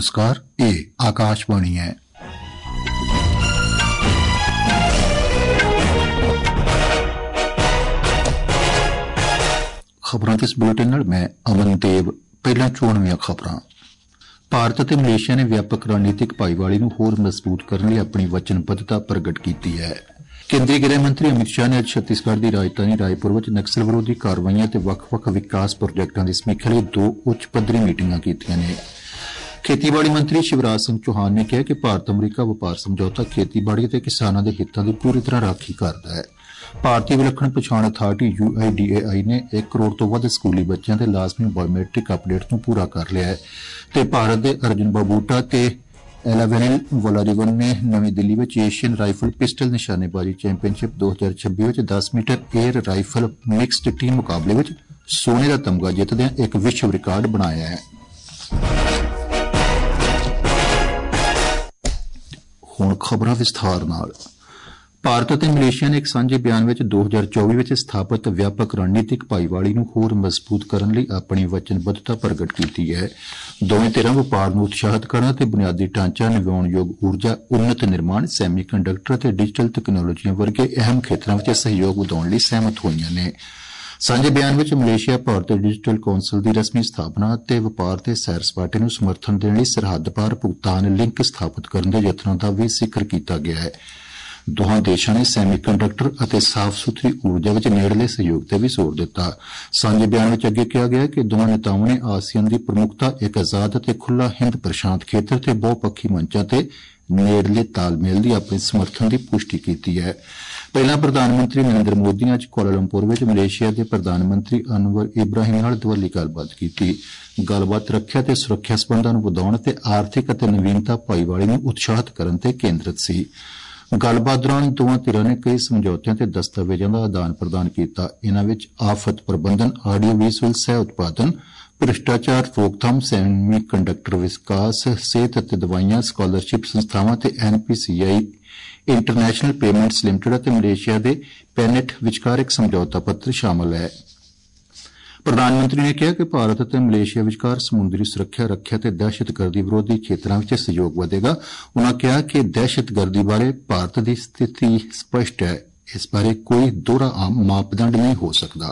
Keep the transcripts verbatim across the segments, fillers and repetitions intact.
नमस्कार, ये आकाशवाणी है। खबरों के इस बुलेटिन नाल मैं अमन देव। पहला चोणवीं खबरां। ਭਾਰਤ ਅਤੇ ਮਲੇਸ਼ੀਆ ਨੇ ਵਿਆਪਕ ਰਣਨੀਤਿਕ ਭਾਈਵਾਲੀ ਨੂੰ ਹੋਰ ਮਜ਼ਬੂਤ ਕਰਨ ਲਈ ਆਪਣੀ ਵਚਨਬੱਧਤਾ ਪ੍ਰਗਟ ਕੀਤੀ ਹੈ। ਕੇਂਦਰੀ ਗ੍ਰਹਿ ਮੰਤਰੀ ਅਮਿਤ ਸ਼ਾਹ ਨੇ ਅੱਜ ਛੱਤੀਸਗੜ੍ਹ ਦੀ ਰਾਜਧਾਨੀ ਰਾਏਪੁਰ ਵਿੱਚ ਨਕਸਲ ਵਿਰੋਧੀ ਕਾਰਵਾਈਆਂ ਤੇ ਵੱਖ-ਵੱਖ ਵਿਕਾਸ ਪ੍ਰੋਜੈਕਟਾਂ ਦੀ ਸਮੀਖਿਆ ਲਈ ਦੋ ਉੱਚ ਪੱਧਰੀ ਮੀਟਿੰਗਾਂ ਕੀਤੀਆਂ ਨੇ। ਖੇਤੀਬਾੜੀ ਮੰਤਰੀ ਸ਼ਿਵਰਾਜ ਸਿੰਘ ਚੌਹਾਨ ਨੇ ਕਿਹਾ ਕਿ ਭਾਰਤ ਅਮਰੀਕਾ ਵਪਾਰ ਸਮਝੌਤਾ ਖੇਤੀਬਾੜੀ ਅਤੇ ਕਿਸਾਨਾਂ ਦੇ ਹਿੱਤਾਂ ਦੀ ਪੂਰੀ ਤਰ੍ਹਾਂ ਰਾਖੀ ਕਰਦਾ ਹੈ। ਭਾਰਤੀ ਵਿਲੱਖਣ ਪਛਾਣ authority U I D A I ਨੇ ਇੱਕ ਕਰੋੜ ਤੋਂ ਵੱਧ ਸਕੂਲੀ ਬੱਚਿਆਂ ਦੇ ਲਾਜ਼ਮੀ ਬਾਇਓਮੈਟ੍ਰਿਕ ਅਪਡੇਟ ਨੂੰ ਪੂਰਾ ਕਰ ਲਿਆ ਹੈ ਤੇ ਭਾਰਤ ਦੇ ਅਰਜੁਨ ਬਾਬੂਟਾ ਤੇ ਐਲਾਵੈਨਿਲ ਵਲਾਰੀਵਨ ਨੇ ਨਵੀਂ ਦਿੱਲੀ ਵਿੱਚ ਏਸ਼ੀਅਨ ਰਾਈਫਲ ਪਿਸਟਲ ਨਿਸ਼ਾਨੇਬਾਜ਼ੀ ਚੈਂਪੀਅਨਸ਼ਿਪ ਦੋ ਹਜ਼ਾਰ ਛੱਬੀ ਵਿੱਚ ਦਸ metre air rifle mixed team ਮੁਕਾਬਲੇ ਵਿੱਚ ਸੋਨੇ ਦਾ ਤਮਗਾ ਜਿੱਤਦਿਆਂ ਇੱਕ ਵਿਸ਼ਵ ਰਿਕਾਰਡ ਬਣਾਇਆ ਹੈ। ਹੁਣ ਖਬਰਾਂ ਵਿਸਥਾਰ ਨਾਲ। ਭਾਰਤ ਅਤੇ ਮਲੇਸ਼ੀਆ ਨੇ ਇੱਕ ਸਾਂਝੇ ਬਿਆਨ ਵਿੱਚ ਦੋ ਹਜ਼ਾਰ ਚੌਵੀ ਵਿੱਚ ਸਥਾਪਿਤ ਵਿਆਪਕ ਰਣਨੀਤਿਕ ਭਾਈਵਾਲੀ ਨੂੰ ਹੋਰ ਮਜ਼ਬੂਤ ਕਰਨ ਲਈ ਆਪਣੀ ਵਚਨਬੱਧਤਾ ਪ੍ਰਗਟ ਕੀਤੀ ਹੈ। ਦੋਵੇਂ ਧਿਰਾਂ ਵਪਾਰ ਨੂੰ ਉਤਸ਼ਾਹਿਤ ਕਰਨ ਅਤੇ ਬੁਨਿਆਦੀ ਢਾਂਚਾ, ਨਵਿਆਉਣਯੋਗ ਊਰਜਾ, ਉੱਨਤ ਨਿਰਮਾਣ, ਸੈਮੀ ਕੰਡਕਟਰ ਅਤੇ ਡਿਜੀਟਲ ਤਕਨਾਲੋਜੀਆਂ ਵਰਗੇ ਅਹਿਮ ਖੇਤਰਾਂ ਵਿੱਚ ਸਹਿਯੋਗ ਵਧਾਉਣ ਲਈ ਸਹਿਮਤ ਹੋਈਆਂ ਨੇ। ਸਾਂਝੇ ਬਿਆਨ ਵਿੱਚ ਮਲੇਸ਼ੀਆ ਭਾਰਤ ਡਿਜੀਟਲ ਕੌਂਸਲ ਦੀ ਰਸਮੀ ਸਥਾਪਨਾ ਅਤੇ ਵਪਾਰ ਤੇ ਸੈਰ ਸਪਾਟੇ ਨੂੰ ਸਮਰਥਨ ਦੇਣ ਲਈ ਸਰਹੱਦ ਪਾਰ ਭੁਗਤਾਨ ਲਿੰਕ ਸਥਾਪਿਤ ਕਰਨ ਦੇ ਯਤਨਾਂ ਦਾ ਵੀ ਜ਼ਿਕਰ ਕੀਤਾ ਗਿਆ ਹੈ। ਦੋਹਾਂ ਦੇਸ਼ਾਂ ਨੇ ਸੈਮੀ ਕੰਡਕਟਰ ਅਤੇ ਸਾਫ਼ ਸੁਥਰੀ ਊਰਜਾ ਵਿੱਚ ਨੇੜਲੇ ਸਹਿਯੋਗ ਤੇ ਵੀ ਜ਼ੋਰ ਦਿੱਤਾ। ਸਾਂਝੇ ਬਿਆਨ ਵਿੱਚ ਅੱਗੇ ਕਿਹਾ ਗਿਆ ਕਿ ਦੋਹਾਂ ਨੇਤਾਵਾਂ ਨੇ ਆਸੀਅਨ ਦੀ ਪ੍ਰਮੁੱਖਤਾ, ਇੱਕ ਆਜ਼ਾਦ ਅਤੇ ਖੁੱਲ੍ਹਾ ਹਿੰਦ ਪ੍ਰਸ਼ਾਂਤ ਖੇਤਰ ਤੇ ਬਹੁਪੱਖੀ ਮੰਚਾਂ ਤੇ ਨੇੜਲੇ ਤਾਲਮੇਲ ਦੀ ਆਪਣੇ ਸਮਰਥਨ ਦੀ ਪੁਸ਼ਟੀ ਕੀਤੀ ਹੈ। ਪਹਿਲਾਂ ਪ੍ਰਧਾਨ ਮੰਤਰੀ ਨਰਿੰਦਰ ਮੋਦੀ ਨੇ ਅੱਜ ਕੁਆਲਾਲੰਪੁਰ ਵਿੱਚ ਮਲੇਸ਼ੀਆ ਦੇ ਪ੍ਰਧਾਨ ਮੰਤਰੀ ਅਨਵਰ ਇਬਰਾਹਿਮ ਨਾਲ ਦੁਵੱਲੀ ਗੱਲਬਾਤ ਕੀਤੀ। ਗੱਲਬਾਤ ਰੱਖਿਆ ਤੇ ਸੁਰੱਖਿਆ ਸਬੰਧਾਂ ਨੂੰ ਵਧਾਉਣ ਤੇ ਆਰਥਿਕ ਅਤੇ ਨਵੀਨਤਾ ਭਾਈਵਾਲੀ ਨੂੰ ਉਤਸ਼ਾਹਿਤ ਕਰਨ ਤੇ ਕੇਂਦਰਿਤ ਸੀ। ਗੱਲਬਾਤ ਦੌਰਾਨ ਦੋਵਾਂ ਧਿਰਾਂ ਨੇ ਕਈ ਸਮਝੌਤਿਆਂ ਤੇ ਦਸਤਾਵੇਜ਼ਾਂ ਦਾ ਆਦਾਨ ਪ੍ਰਦਾਨ ਕੀਤਾ। ਇਨ੍ਹਾਂ ਵਿੱਚ ਆਫਤ ਪ੍ਰਬੰਧਨ, ਆਡੀਓ ਵਿਜ਼ੂਅਲ ਸਹਿ ਉਤਪਾਦਨ, ਭ੍ਰਿਸ਼ਟਾਚਾਰ ਰੋਕਥਾਮ, ਸੈਮੀ ਕੰਡਕਟਰ ਵਿਕਾਸ, ਸਿਹਤ ਅਤੇ ਦਵਾਈਆਂ, ਸਕਾਲਰਸ਼ਿਪ ਸੰਸਥਾਵਾਂ ਤੇ N P C I international payments limited ਅਤੇ ਮਲੇਸ਼ੀਆ ਦੇ ਪੈਨੇਟ ਵਿਚਕਾਰ ਇੱਕ ਸਮਝੌਤਾ ਪੱਤਰ ਸ਼ਾਮਲ ਹੈ। ਪ੍ਰਧਾਨ ਮੰਤਰੀ ਨੇ ਕਿਹਾ ਕਿ ਭਾਰਤ ਅਤੇ ਮਲੇਸ਼ੀਆ ਵਿਚਕਾਰ ਸਮੁੰਦਰੀ ਸੁਰੱਖਿਆ, ਰੱਖਿਆ ਤੇ ਦਹਿਸ਼ਤਗਰਦੀ ਵਿਰੋਧੀ ਖੇਤਰਾਂ ਵਿੱਚ ਸਹਿਯੋਗ ਵਧੇਗਾ। ਉਨ੍ਹਾਂ ਕਿਹਾ ਕਿ ਦਹਿਸ਼ਤਗਰਦੀ ਬਾਰੇ ਭਾਰਤ ਦੀ ਸਥਿਤੀ ਸਪਸ਼ਟ ਹੈ। इस बारे कोई दोहरा आम मापदंड नहीं हो सकता।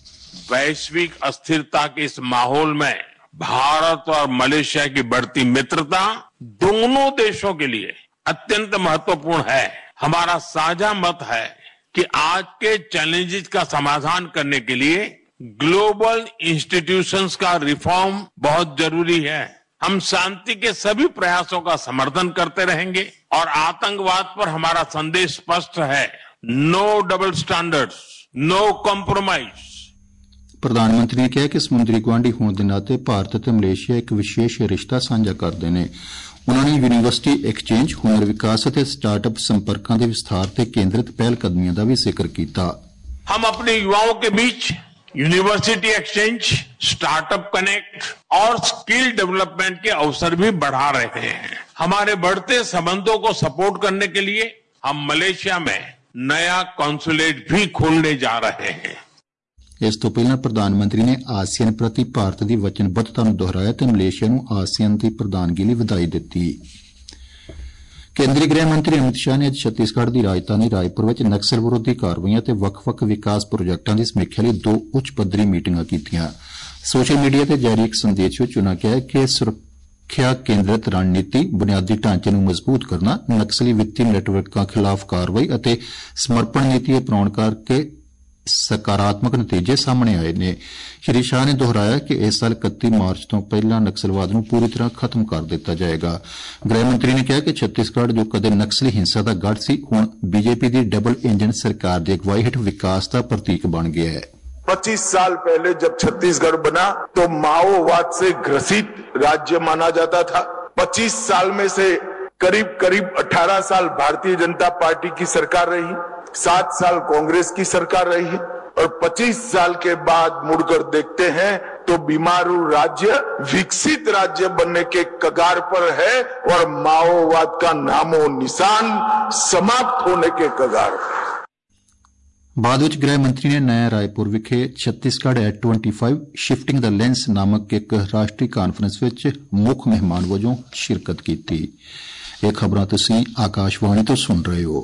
वैश्विक अस्थिरता के इस माहौल में भारत और मलेशिया की बढ़ती मित्रता दोनों देशों के लिए अत्यंत महत्वपूर्ण है। हमारा साझा मत है कि आज के चैलेंजेस का समाधान करने के लिए ग्लोबल इंस्टीट्यूशंस का रिफॉर्म बहुत जरूरी है। हम शांति के सभी प्रयासों का समर्थन करते रहेंगे और आतंकवाद पर हमारा संदेश स्पष्ट है, no double standards, no compromise. ਪ੍ਰਧਾਨ ਮੰਤਰੀ ਨੇ ਕਿਹਾ ਕਿ ਸਮੁੰਦਰੀ ਗੁਆਂਢੀ ਹੋਣ ਦੇ ਨਾਤੇ ਭਾਰਤ ਅਤੇ ਮਲੇਸ਼ੀਆ ਇੱਕ ਵਿਸ਼ੇਸ਼ ਰਿਸ਼ਤਾ ਸਾਂਝਾ ਕਰਦੇ ਨੇ। ਉਨ੍ਹਾਂ ਨੇ ਯੂਨੀਵਰਸਿਟੀ ਐਕਸਚੇਂਜ, ਹੁਨਰ ਵਿਕਾਸ ਅਤੇ ਸਟਾਰਟਅਪ ਸੰਪਰਕਾਂ ਦੇ ਵਿਸਥਾਰ ਤੇ ਕੇਂਦਰਿਤ ਪਹਿਲ ਕਦਮੀਆਂ ਦਾ ਵੀ ਜ਼ਿਕਰ ਕੀਤਾ। हम अपने युवाओं के बीच यूनिवर्सिटी एक्सचेंज, स्टार्टअप कनेक्ट और स्किल डेवलपमेंट के अवसर भी बढ़ा रहे हैं। हमारे बढ़ते संबंधों को सपोर्ट करने के लिए हम मलेशिया में नया कॉन्सुलेट भी खोलने जा रहे हैं। ਇਸ ਤੋਂ ਪਹਿਲਾਂ ਪ੍ਰਧਾਨ ਮੰਤਰੀ ਨੇ ਆਸੀਅਨ ਪ੍ਰਤੀ ਭਾਰਤ ਦੀ ਵਚਨਬੱਧਤਾ ਨੂੰ ਦੁਹਰਾਇਆ ਤੇ ਮਲੇਸ਼ੀਆ ਨੂੰ ਆਸੀਅਨ ਦੀ ਪ੍ਰਧਾਨਗੀ ਲਈ ਵਧਾਈ ਦਿੱਤੀ। ਕੇਂਦਰੀ ਗ੍ਰਹਿ ਮੰਤਰੀ ਅਮਿਤ ਸ਼ਾਹ ਨੇ ਅੱਜ ਛੱਤੀਸਗੜ੍ਹ ਦੀ ਰਾਜਧਾਨੀ ਰਾਏਪੁਰ ਵਿੱਚ ਨਕਸਲ ਵਿਰੋਧੀ ਕਾਰਵਾਈਆਂ ਤੇ ਵੱਖ-ਵੱਖ ਵਿਕਾਸ ਪ੍ਰੋਜੈਕਟਾਂ ਦੀ ਸਮੀਖਿਆ ਲਈ ਦੋ ਉੱਚ ਪੱਧਰੀ ਮੀਟਿੰਗਾਂ ਕੀਤੀਆਂ। ਸੋਸ਼ਲ ਮੀਡੀਆ ਤੇ ਜਾਰੀ ਇੱਕ ਸੰਦੇਸ਼ ਵਿੱਚ ਉਨ੍ਹਾਂ ਕਿਹਾ ਕਿ ਸੁਰੱਖਿਆ ਕੇਂਦਰਿਤ ਰਣਨੀਤੀ, ਬੁਨਿਆਦੀ ਢਾਂਚੇ ਨੂੰ ਮਜ਼ਬੂਤ ਕਰਨਾ, ਨਕਸਲੀ ਵਿੱਤੀ ਨੈਟਵਰਕਾਂ ਖਿਲਾਫ ਕਾਰਵਾਈ ਅਤੇ ਸਮਰਪਣ ਨੀਤੀ ਅਪਣਾਉਣ ਕਰਕੇ ਸਕਾਰਾਤਮਕ ਨਤੀਜੇ ਸਾਹਮਣੇ ਆਏ ਨੇ। ਸ਼੍ਰੀ ਸ਼ਾਹ ਨੇ ਦੁਹਰਾਇਆ ਕਿ ਇਸ ਸਾਲ ਇਕੱਤੀ ਮਾਰਚ ਤੋਂ ਪਹਿਲਾਂ ਨਕਸਲਵਾਦ ਨੂੰ ਪੂਰੀ ਤਰ੍ਹਾਂ ਖਤਮ ਕਰ ਦਿੱਤਾ ਜਾਏਗਾ। ਗ੍ਰਹਿ ਮੰਤਰੀ ਨੇ ਕਿਹਾ ਕਿ ਛੱਤੀਸਗੜ੍ਹ ਜੋ ਕਦੇ ਨਕਸਲੀ ਹਿੰਸਾ ਦਾ ਗੜ੍ਹ ਸੀ, ਹੁਣ ਬੀਜੇਪੀ ਦੀ डबल इंजन सरकार की अगुवाई हेठ विकास का प्रतीक बन गया है। पच्चीस साल पहले जब छत्तीसगढ़ बना तो माओवाद से ग्रसित राज्य माना जाता था। पच्चीस साल में से करीब करीब अठारह साल भारतीय जनता पार्टी की सरकार रही, सात साल कांग्रेस की सरकार रही है और पच्चीस साल के बाद मुड़कर देखते हैं तो बीमारू राज्य विकसित राज्य बनने के कगार पर है और माओवाद का नामो निशान समाप्त होने के कगार पर। ਬਾਅਦ ਵਿੱਚ ਗ੍ਰਹਿ ਮੰਤਰੀ ਨੇ ਨਇਆ ਰਾਏਪੁਰ ਵਿਖੇ ਛੱਤੀਸਗੜ੍ਹ ਐਟ ਪੱਚੀ ਸ਼ਿਫਟਿੰਗ ਦ ਲੈਂਸ ਨਾਮਕ ਇੱਕ ਰਾਸ਼ਟਰੀ ਕਾਨਫਰੰਸ ਵਿੱਚ ਮੁੱਖ ਮਹਿਮਾਨ ਵਜੋਂ ਸ਼ਿਰਕਤ ਕੀਤੀ। ਇਹ ਖਬਰਾਂ ਤੁਸੀਂ ਆਕਾਸ਼ਵਾਣੀ ਤੋਂ ਸੁਣ ਰਹੇ ਹੋ।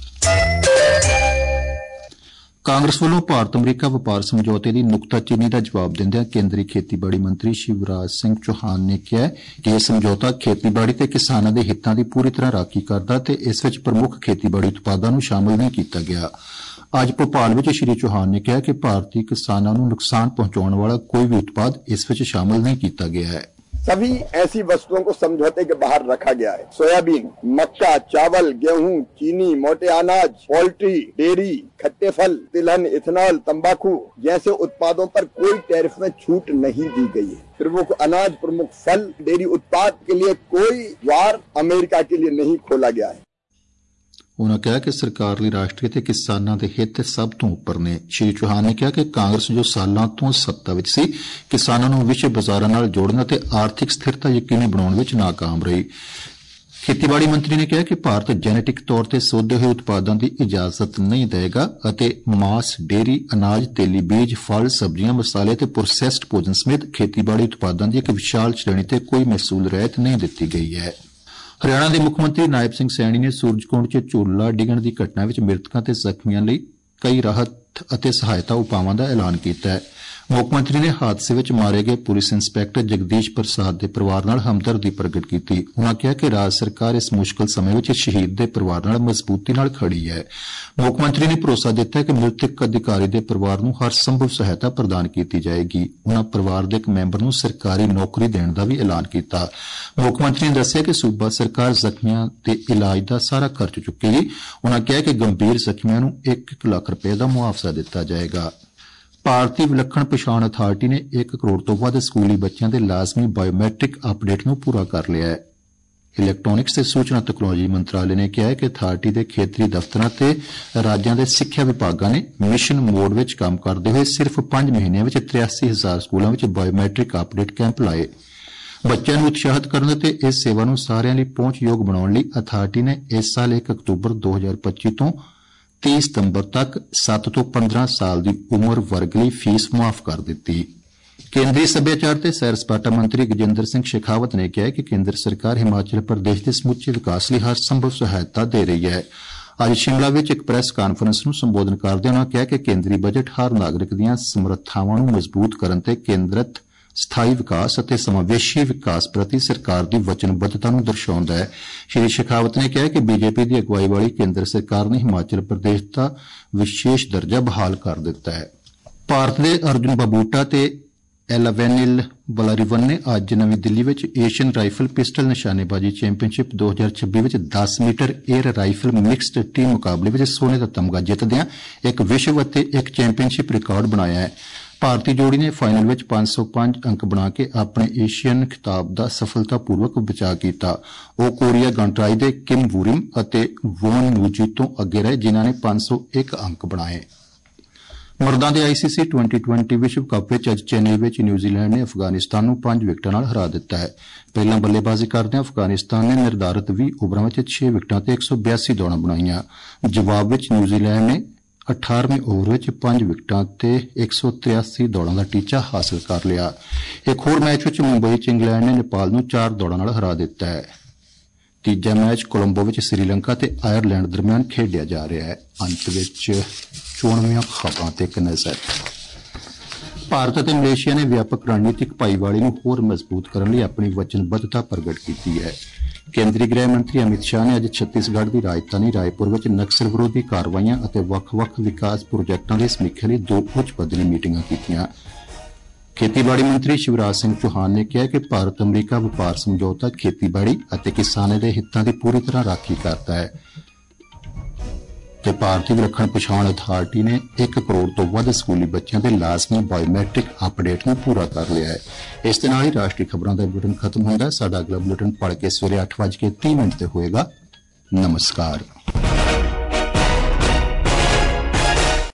ਕਾਂਗਰਸ ਵੱਲੋਂ ਭਾਰਤ ਅਮਰੀਕਾ ਵਪਾਰ ਸਮਝੌਤੇ ਦੀ ਨੁਕਤਾਚੀਨੀ ਦਾ ਜਵਾਬ ਦਿੰਦਿਆਂ ਕੇਂਦਰੀ ਖੇਤੀਬਾੜੀ ਮੰਤਰੀ ਸ਼ਿਵਰਾਜ ਸਿੰਘ ਚੌਹਾਨ ਨੇ ਕਿਹਾ ਕਿ ਇਹ ਸਮਝੌਤਾ ਖੇਤੀਬਾੜੀ ਤੇ ਕਿਸਾਨਾਂ ਦੇ ਹਿੱਤਾਂ ਦੀ ਪੂਰੀ ਤਰ੍ਹਾਂ ਰਾਖੀ ਕਰਦਾ ਤੇ ਇਸ ਵਿੱਚ ਪ੍ਰਮੁੱਖ ਖੇਤੀਬਾੜੀ ਉਤਪਾਦਾਂ ਨੂੰ ਸ਼ਾਮਲ ਨਹੀਂ ਕੀਤਾ ਗਿਆ। ਅੱਜ ਭੋਪਾਲ ਵਿੱਚ ਸ਼੍ਰੀ ਚੌਹਾਨ ਨੇ ਕਿਹਾ ਕਿ ਭਾਰਤੀ ਕਿਸਾਨਾਂ ਨੂੰ ਨੁਕਸਾਨ पहुंचाने वाला कोई भी उत्पाद इस विच शामिल नहीं किया गया है। सभी ऐसी वस्तुओं को समझौते के बाहर रखा गया है। सोयाबीन, मक्का, चावल, गेहूं, चीनी, मोटे अनाज, पोल्ट्री, डेयरी, खट्टे फल, तिलहन, इथेनॉल, तंबाकू जैसे उत्पादों पर कोई टैरिफ में छूट नहीं दी गई है। प्रमुख अनाज, प्रमुख फल, डेयरी उत्पाद के लिए कोई द्वार अमेरिका के लिए नहीं खोला गया है। उन्होंने कहा कि सरकार ਲਈ ਰਾਸ਼ਟਰੀ ਤੇ ਕਿਸਾਨਾਂ ਦੇ ਹਿੱਤ ਸਭ ਤੋਂ ਉੱਪਰ ਨੇ। ਸ਼੍ਰੀ ਚੌਹਾਨ ਨੇ ਕਿਹਾ ਕਿ ਕਾਂਗਰਸ ਜੋ ਸਾਲਾਂ ਤੋਂ ਸੱਤਾ ਵਿੱਚ ਸੀ ਕਿਸਾਨਾਂ ਨੂੰ ਵਿਸ਼ਵ ਬਾਜ਼ਾਰਾਂ ਨਾਲ ਜੋੜਨ ਅਤੇ ਆਰਥਿਕ ਸਥਿਰਤਾ ਯਕੀਨੀ ਬਣਾਉਣ ਵਿੱਚ ਨਾਕਾਮ ਰਹੀ। ਖੇਤੀਬਾੜੀ ਮੰਤਰੀ ਨੇ ਕਿਹਾ ਕਿ ਭਾਰਤ ਜੈਨੇਟਿਕ ਤੌਰ ਤੇ ਸੋਧੇ ਹੋਏ ਉਤਪਾਦਾਂ ਦੀ ਇਜਾਜ਼ਤ ਨਹੀਂ ਦੇਵੇਗਾ ਅਤੇ ਮਾਸ, ਡੇਅਰੀ, ਅਨਾਜ, ਤੇਲੀ ਬੀਜ, ਫਲ, ਸਬਜ਼ੀਆਂ, ਮਸਾਲੇ ਤੇ ਪ੍ਰੋਸੈਸਡ ਭੋਜਨ ਸਮੇਤ ਖੇਤੀਬਾੜੀ ਉਤਪਾਦਾਂ ਦੀ ਇੱਕ ਵਿਸ਼ਾਲ ਸ਼੍ਰੇਣੀ ਤੇ ਕੋਈ ਮਹਿਸੂਲ ਰਹਿਤ ਨਹੀਂ ਦਿੱਤੀ ਗਈ ਹੈ। ਹਰਿਆਣਾ ਦੇ ਮੁੱਖ ਮੰਤਰੀ ਨਾਇਬ ਸਿੰਘ ਸੈਣੀ ਨੇ ਸੂਰਜਕੁੰਡ 'ਚ ਝੂਲਾ ਡਿੱਗਣ ਦੀ ਘਟਨਾ ਵਿੱਚ ਮ੍ਰਿਤਕਾਂ ਤੇ ਜ਼ਖਮੀਆਂ ਲਈ ਕਈ ਰਾਹਤ ਅਤੇ ਸਹਾਇਤਾ ਉਪਾਵਾਂ ਦਾ ਐਲਾਨ ਕੀਤਾ ਹੈ। ਮੁੱਖ ਮੰਤਰੀ ਨੇ ਹਾਦਸੇ ਵਿੱਚ ਮਾਰੇ ਗਏ ਪੁਲਿਸ ਇੰਸਪੈਕਟਰ ਜਗਦੀਸ਼ ਪ੍ਰਸਾਦ ਦੇ ਪਰਿਵਾਰ ਨਾਲ ਹਮਦਰਦੀ ਪ੍ਰਗਟ ਕੀਤੀ। ਉਨ੍ਹਾਂ ਕਿਹਾ ਕਿ ਰਾਜ ਸਰਕਾਰ ਇਸ ਮੁਸ਼ਕਲ ਸਮੇਂ ਵਿੱਚ ਸ਼ਹੀਦ ਦੇ ਪਰਿਵਾਰ ਨਾਲ ਮਜ਼ਬੂਤੀ ਨਾਲ ਖੜੀ ਹੈ। ਮੁੱਖ ਮੰਤਰੀ ਨੇ ਭਰੋਸਾ ਦਿੱਤਾ ਕਿ ਮ੍ਰਿਤਕ ਅਧਿਕਾਰੀ ਦੇ ਪਰਿਵਾਰ ਨੂੰ ਹਰ ਸੰਭਵ ਸਹਾਇਤਾ ਪ੍ਰਦਾਨ ਕੀਤੀ ਜਾਏਗੀ। ਉਨ੍ਹਾਂ ਪਰਿਵਾਰ ਦੇ ਇੱਕ ਮੈਂਬਰ ਨੂੰ ਸਰਕਾਰੀ ਨੌਕਰੀ ਦੇਣ ਦਾ ਵੀ ਐਲਾਨ ਕੀਤਾ। ਮੁੱਖ ਮੰਤਰੀ ਨੇ ਦੱਸਿਆ ਕਿ ਸੂਬਾ ਸਰਕਾਰ ਜ਼ਖਮੀਆਂ ਦੇ ਇਲਾਜ ਦਾ ਸਾਰਾ ਖਰਚ ਚੁੱਕੇਗੀ। ਉਨ੍ਹਾਂ ਕਿਹਾ ਕਿ ਗੰਭੀਰ ਜ਼ਖਮੀਆਂ ਨੂੰ ਇੱਕ ਇੱਕ ਲੱਖ ਰੁਪਏ ਦਾ ਮੁਆਵਜ਼ਾ ਦਿੱਤਾ ਜਾਏਗਾ। ਭਾਰਤੀ ਵਿਲੱਖਣ ਪਛਾਣ ਅਥਾਰਟੀ ਨੇ ਇੱਕ ਕਰੋੜ ਤੋਂ ਵੱਧ ਸਕੂਲੀ ਬੱਚਿਆਂ ਦੇ ਲਾਜ਼ਮੀ ਬਾਇਓਮੈਟ੍ਰਿਕ ਅਪਡੇਟ ਨੂੰ ਪੂਰਾ ਕਰ ਲਿਆ ਹੈ। ਇਲੈਕਟ੍ਰੋਨਿਕਸ ਤੇ ਸੂਚਨਾ ਤਕਨਾਲੋਜੀ ਮੰਤਰਾਲੇ ਨੇ ਕਿਹਾ ਹੈ ਕਿ ਅਥਾਰਟੀ ਦੇ ਖੇਤਰੀ ਦਫ਼ਤਰਾਂ ਤੇ ਰਾਜਾਂ ਦੇ ਸਿੱਖਿਆ ਵਿਭਾਗਾਂ ਨੇ ਮਿਸ਼ਨ ਮੋਡ ਵਿੱਚ ਕੰਮ ਕਰਦੇ ਹੋਏ ਸਿਰਫ ਪੰਜ ਮਹੀਨਿਆਂ ਵਿੱਚ ਤਿਰਾਸੀ ਹਜ਼ਾਰ ਸਕੂਲਾਂ ਵਿੱਚ ਬਾਇਓਮੈਟ੍ਰਿਕ ਅਪਡੇਟ ਕੈਂਪ ਲਾਏ। ਬੱਚਿਆਂ ਨੂੰ ਉਤਸ਼ਾਹਿਤ ਕਰਨ ਅਤੇ ਇਸ ਸੇਵਾ ਨੂੰ ਸਾਰਿਆਂ ਲਈ ਪਹੁੰਚਯੋਗ ਬਣਾਉਣ ਲਈ ਅਥਾਰਟੀ ਨੇ ਇਸ ਸਾਲ ਇੱਕ ਅਕਤੂਬਰ ਦੋ ਹਜ਼ਾਰ ਪੱਚੀ ਤੋਂ तीस ਸਤੰਬਰ ਤੱਕ ਸੱਤ ਤੋਂ ਪੰਦਰਾਂ ਸਾਲ ਦੀ ਉਮਰ ਵਰਗ ਲਈ ਫੀਸ ਮੁਆਫ ਕਰ ਦਿੱਤੀ। ਕੇਂਦਰੀ ਸੱਭਿਆਚਾਰ ਤੇ ਸੈਰ ਸਪਾਟਾ ਮੰਤਰੀ ਗਜੇਂਦਰ ਸਿੰਘ ਸ਼ੇਖਾਵਤ ਨੇ ਕਿਹਾ ਕਿ ਕੇਂਦਰ ਸਰਕਾਰ ਹਿਮਾਚਲ ਪ੍ਰਦੇਸ਼ ਦੇ ਸਮੁੱਚੇ ਵਿਕਾਸ ਲਈ ਹਰ ਸੰਭਵ ਸਹਾਇਤਾ ਦੇ ਰਹੀ ਹੈ। ਅੱਜ ਸ਼ਿਮਲਾ ਵਿੱਚ ਇੱਕ ਪ੍ਰੈਸ ਕਾਨਫਰੰਸ ਨੂੰ ਸੰਬੋਧਨ ਕਰਦਿਆਂ ਉਨ੍ਹਾਂ ਕਿਹਾ ਕਿ ਕੇਂਦਰੀ ਬਜਟ ਹਰ ਨਾਗਰਿਕ ਦੀਆਂ ਸਮਰੱਥਾਵਾਂ ਨੂੰ ਮਜ਼ਬੂਤ ਕਰਨ ਤੇ ਕੇਂਦਰਤ ਸਥਾਈ ਵਿਕਾਸ ਅਤੇ ਸਮਾਵੇਸ਼ੀ ਵਿਕਾਸ ਪ੍ਰਤੀ ਸਰਕਾਰ ਦੀ ਵਚਨਬੱਧਤਾ ਨੂੰ ਦਰਸਾਉਂਦਾ ਹੈ। ਸ਼੍ਰੀ ਸ਼ੇਖਾਵਤ ਨੇ ਕਿਹਾ ਕਿ ਬੀਜੇਪੀ ਦੀ ਅਗਵਾਈ ਵਾਲੀ ਕੇਂਦਰ ਸਰਕਾਰ ਨੇ ਹਿਮਾਚਲ ਪ੍ਰਦੇਸ਼ ਦਾ ਵਿਸ਼ੇਸ਼ ਦਰਜਾ ਬਹਾਲ ਕਰ ਦਿੱਤਾ ਹੈ। ਭਾਰਤ ਦੇ ਅਰਜੁਨ ਬਾਬੂਟਾ ਤੇ ਐਲਾਵੇਨਿਲ ਬਲਾਰੀਵਨ ਨੇ ਅੱਜ ਨਵੀਂ ਦਿੱਲੀ ਵਿੱਚ ਏਸ਼ੀਅਨ ਰਾਈਫਲ ਪਿਸਟਲ ਨਿਸ਼ਾਨੇਬਾਜ਼ੀ ਚੈਂਪੀਅਨਸ਼ਿਪ ਦੋ ਹਜ਼ਾਰ ਛੱਬੀ ਵਿੱਚ ਦਸ metre air rifle mixed team ਮੁਕਾਬਲੇ ਵਿੱਚ ਸੋਨੇ ਦਾ ਤਮਗਾ ਜਿੱਤਦਿਆਂ ਇੱਕ ਵਿਸ਼ਵ ਅਤੇ ਇੱਕ ਚੈਂਪੀਅਨਸ਼ਿਪ ਰਿਕਾਰਡ ਬਣਾਇਆ ਹੈ। ਭਾਰਤੀ ਜੋੜੀ ਨੇ ਫਾਈਨਲ ਵਿੱਚ ਪੰਜ ਸੌ ਪੰਜ ਅੰਕ ਬਣਾ ਕੇ ਆਪਣੇ ਏਸ਼ੀਅਨ ਖਿਤਾਬ ਦਾ ਸਫਲਤਾਪੂਰਵਕ ਬਚਾਅ ਕੀਤਾ। ਉਹ ਕੋਰੀਆ ਗੰਟਰਾਈ ਦੇ ਕਿਮ ਵੂਰਿਮ ਅਤੇ ਵੋਨ ਨੂਜੀ ਤੋਂ ਅੱਗੇ ਰਹੇ ਜਿਨ੍ਹਾਂ ਨੇ ਪੰਜ ਸੌ ਇੱਕ ਅੰਕ ਬਣਾਏ। ਮਰਦਾਂ ਦੇ ਆਈਸੀਸੀ ਵੀਹ ਵੀਹ ਵਿਸ਼ਵ ਕੱਪ ਵਿੱਚ ਅੱਜ ਚੇਨਈ ਵਿੱਚ ਨਿਊਜ਼ੀਲੈਂਡ ਨੇ ਅਫਗਾਨਿਸਤਾਨ ਨੂੰ ਪੰਜ ਵਿਕਟਾਂ ਨਾਲ ਹਰਾ ਦਿੱਤਾ ਹੈ। ਪਹਿਲਾਂ ਬੱਲੇਬਾਜ਼ੀ ਕਰਦਿਆਂ ਅਫਗਾਨਿਸਤਾਨ ਨੇ ਨਿਰਧਾਰਤ ਵੀਹ ਓਵਰਾਂ ਵਿੱਚ ਛੇ ਵਿਕਟਾਂ ਤੇ ਇੱਕ ਸੌ ਬਿਆਸੀ ਦੌੜਾਂ ਬਣਾਈਆਂ। ਜਵਾਬ ਵਿੱਚ ਨਿਊਜ਼ੀਲੈਂਡ ਨੇ ਅਠਾਰਵੇਂ ਓਵਰ ਵਿੱਚ ਪੰਜ ਵਿਕਟਾਂ ਤੇ ਇੱਕ ਸੌ ਤਿਰਾਸੀ ਦੌੜਾਂ ਦਾ ਟੀਚਾ ਹਾਸਲ ਕਰ ਲਿਆ। ਇੱਕ ਹੋਰ ਮੈਚ ਵਿੱਚ ਮੁੰਬਈ ਚ ਇੰਗਲੈਂਡ ਨੇ ਨੇਪਾਲ ਨੂੰ ਚਾਰ ਦੌੜਾਂ ਨਾਲ ਹਰਾ ਦਿੱਤਾ ਹੈ। ਤੀਜਾ ਮੈਚ ਕੋਲੰਬੋ ਵਿੱਚ ਸ੍ਰੀਲੰਕਾ ਤੇ ਆਇਰਲੈਂਡ ਦਰਮਿਆਨ ਖੇਡਿਆ ਜਾ ਰਿਹਾ ਹੈ। ਅੰਤ ਵਿੱਚ ਚੋਣਵੀਆਂ ਖਬਰਾਂ ਤੇ ਇੱਕ ਨਜ਼ਰ। ਭਾਰਤ ਅਤੇ ਮਲੇਸ਼ੀਆ ਨੇ ਵਿਆਪਕ ਰਣਨੀਤਿਕ ਭਾਈਵਾਲੀ ਨੂੰ ਹੋਰ ਮਜ਼ਬੂਤ ਕਰਨ ਲਈ ਆਪਣੀ ਵਚਨਬੱਧਤਾ ਪ੍ਰਗਟ ਕੀਤੀ ਹੈ। ਕੇਂਦਰੀ ਗ੍ਰਹਿ ਮੰਤਰੀ ਅਮਿਤ ਸ਼ਾਹ ਨੇ ਅੱਜ ਛੱਤੀਸਗੜ੍ਹ ਦੀ ਰਾਜਧਾਨੀ ਰਾਏਪੁਰ ਵਿੱਚ ਨਕਸਲ ਵਿਰੋਧੀ ਕਾਰਵਾਈਆਂ ਅਤੇ ਵੱਖ-ਵੱਖ ਵਿਕਾਸ ਪ੍ਰੋਜੈਕਟਾਂ ਦੀ ਸਮੀਖਿਆ ਲਈ ਦੋ ਉੱਚ ਪੱਧਰੀ ਮੀਟਿੰਗਾਂ ਕੀਤੀਆਂ। ਖੇਤੀਬਾੜੀ ਮੰਤਰੀ ਸ਼ਿਵਰਾਜ ਸਿੰਘ ਚੌਹਾਨ ਨੇ ਕਿਹਾ ਕਿ ਭਾਰਤ ਅਮਰੀਕਾ ਵਪਾਰ ਸਮਝੌਤਾ ਖੇਤੀਬਾੜੀ ਅਤੇ ਕਿਸਾਨਾਂ ਦੇ ਹਿੱਤਾਂ ਦੀ ਪੂਰੀ ਤਰ੍ਹਾਂ ਰਾਖੀ ਕਰਦਾ ਹੈ ਤੇ ਭਾਰਤੀ ਵਿਲੱਖਣ ਪਛਾਣ ਅਥਾਰਟੀ ਨੇ ਇੱਕ ਕਰੋੜ ਤੋਂ ਵੱਧ ਸਕੂਲੀ ਬੱਚਿਆਂ ਦੇ ਲਾਜ਼ਮੀ ਬਾਇਓਮੈਟ੍ਰਿਕ ਅਪਡੇਟ ਨੂੰ ਪੂਰਾ ਕਰ ਲਿਆ ਹੈ। ਇਸ ਦੇ ਨਾਲ ਹੀ ਰਾਸ਼ਟਰੀ ਖਬਰਾਂ ਦਾ ਬੁਲੇਟਿਨ ਖਤਮ ਹੁੰਦਾ ਹੈ। ਸਾਡਾ ਅਗਲਾ ਬੁਲੇਟਿਨ ਪੜ੍ਹ ਕੇ ਸਵੇਰੇ ਅੱਠ ਵੱਜ ਕੇ ਤੀਹ ਮਿੰਟ ਤੇ ਹੋਏਗਾ। ਨਮਸਕਾਰ।